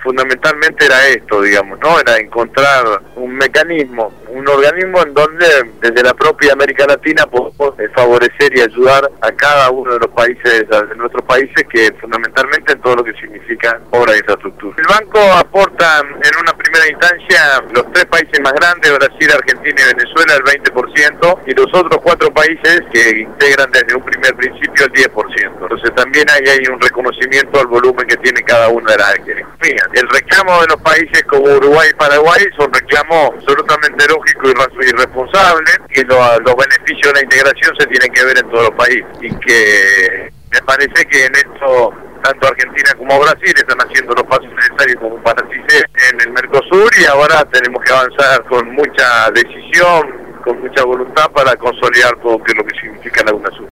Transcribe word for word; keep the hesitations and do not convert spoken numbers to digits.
fundamentalmente era esto, digamos, ¿no? Era encontrar un mecanismo, un organismo en donde desde la propia América Latina podemos favorecer y ayudar a cada uno de los países, de nuestros países, que fundamentalmente en todo lo que significa obra de infraestructura. El banco aporta en una primera instancia los tres países más grandes, Brasil, Argentina y Venezuela, el veinte por ciento, y los otros cuatro países que integran desde un primer principio el diez por ciento. Entonces también hay, hay un reconocimiento al volumen que tiene cada una de las economías. El reclamo de los países como Uruguay y Paraguay son reclamos absolutamente lógicos y responsable, que lo, los beneficios de la integración se tienen que ver en todos los países, y que me parece que en esto tanto Argentina como Brasil están haciendo los pasos necesarios como para así ser en el Mercosur, y ahora tenemos que avanzar con mucha decisión, con mucha voluntad para consolidar todo lo que significa la UNASUR.